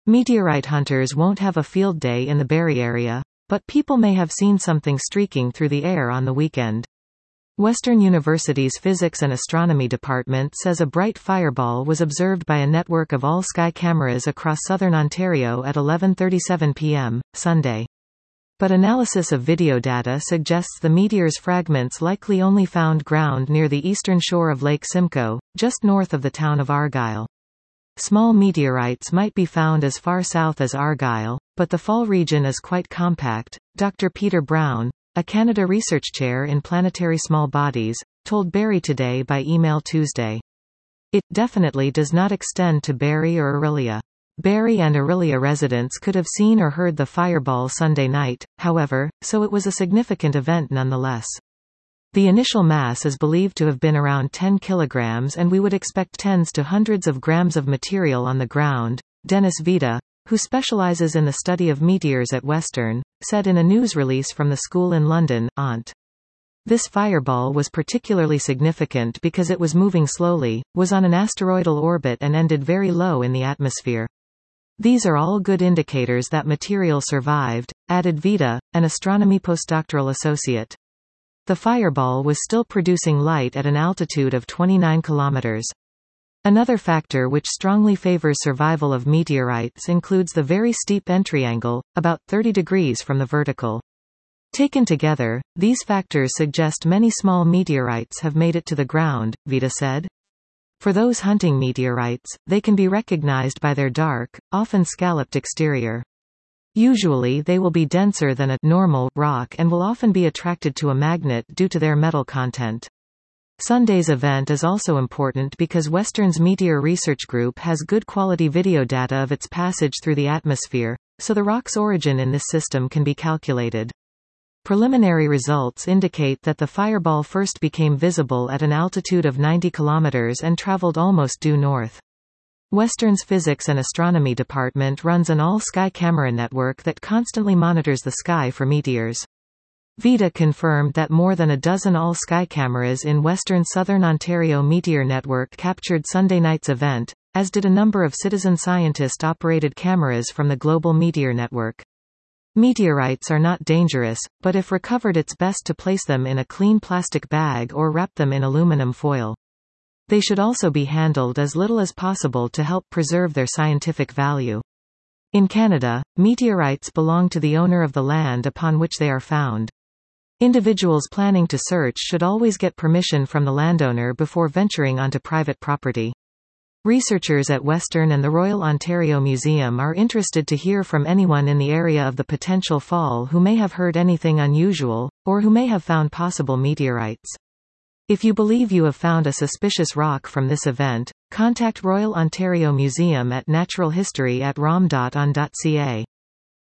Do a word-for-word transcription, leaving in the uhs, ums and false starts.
Meteorite hunters won't have a field day in the Barrie area, but people may have seen something streaking through the air on the weekend. Western University's Physics and Astronomy Department says a bright fireball was observed by a network of all-sky cameras across southern Ontario at eleven thirty-seven p m, Sunday. But analysis of video data suggests the meteor's fragments likely only found ground near the eastern shore of Lake Simcoe, just north of the town of Argyll. Small meteorites might be found as far south as Argyll, but the fall region is quite compact. Doctor Peter Brown, a Canada Research Chair in Planetary Small Bodies, told Barrie Today by email Tuesday. It definitely does not extend to Barrie or Orillia. Barrie and Orillia residents could have seen or heard the fireball Sunday night, however, so it was a significant event nonetheless. The initial mass is believed to have been around ten kilograms, and we would expect tens to hundreds of grams of material on the ground, Dennis Vida, who specializes in the study of meteors at Western, said in a news release from the school in London, A U N T. This fireball was particularly significant because it was moving slowly, was on an asteroidal orbit and ended very low in the atmosphere. These are all good indicators that material survived, added Vida, an astronomy postdoctoral associate. The fireball was still producing light at an altitude of twenty-nine kilometers. Another factor which strongly favors survival of meteorites includes the very steep entry angle, about thirty degrees from the vertical. Taken together, these factors suggest many small meteorites have made it to the ground, Vida said. For those hunting meteorites, they can be recognized by their dark, often scalloped exterior. Usually they will be denser than a normal rock and will often be attracted to a magnet due to their metal content. Sunday's event is also important because Western's Meteor Research Group has good quality video data of its passage through the atmosphere, so the rock's origin in this system can be calculated. Preliminary results indicate that the fireball first became visible at an altitude of ninety kilometers and traveled almost due north. Western's Physics and Astronomy Department runs an all-sky camera network that constantly monitors the sky for meteors. Vida confirmed that more than a dozen all-sky cameras in Western Southern Ontario Meteor Network captured Sunday night's event, as did a number of citizen scientist-operated cameras from the Global Meteor Network. Meteorites are not dangerous, but if recovered it's best to place them in a clean plastic bag or wrap them in aluminum foil. They should also be handled as little as possible to help preserve their scientific value. In Canada, meteorites belong to the owner of the land upon which they are found. Individuals planning to search should always get permission from the landowner before venturing onto private property. Researchers at Western and the Royal Ontario Museum are interested to hear from anyone in the area of the potential fall who may have heard anything unusual, or who may have found possible meteorites. If you believe you have found a suspicious rock from this event, contact Royal Ontario Museum at natural history at rom dot on dot c a.